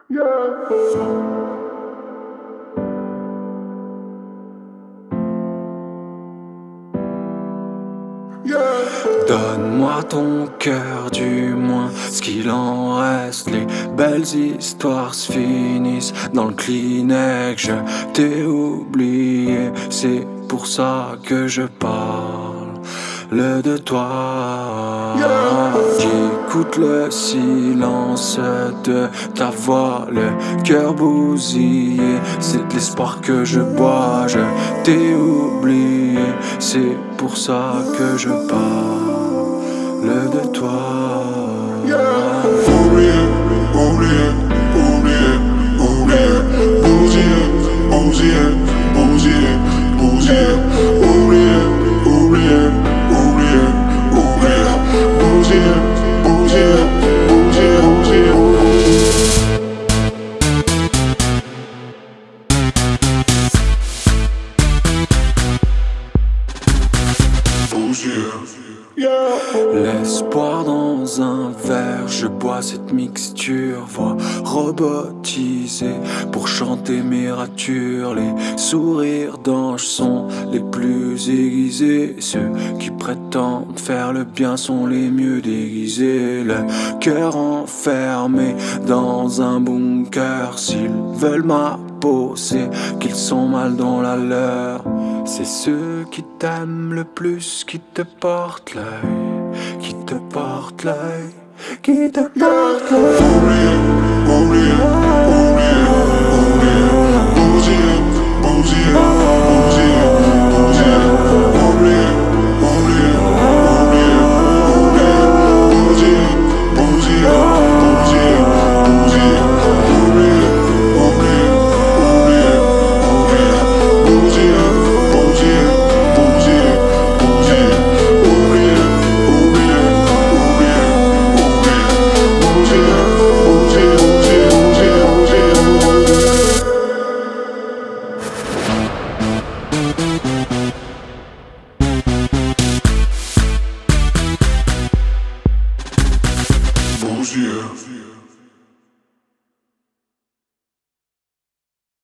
Donne-moi ton cœur, du moins ce qu'il en reste. Les belles histoires se finissent dans le Kleenex. Je t'ai oublié, c'est pour ça que je parle de toi. J'écoute le silence de ta voix, le cœur bousillé. C'est de l'espoir que je bois. Je t'ai oublié, c'est pour ça que je parle de toi. Oublié, oublié, oublié, oublié, bousillé, bousillé, bousillé, bousillé, oublié, oublié, oublié, oublié, bousillé, bousillé, bousillé, bousillé. L'espoir dans un verre, je bois cette mixture, voix robotisée pour chanter mes ratures. Les sourires d'anges sont les plus aiguisés, ceux qui prétendent faire le bien sont les mieux déguisés. Le cœur enfermé dans un bunker, s'ils veulent ma peau, c'est qu'ils sont mal dans la leur. C'est ceux qui t'aiment le plus qui te portent l'œil, qui te portent l'œil, qui te portent l'œil.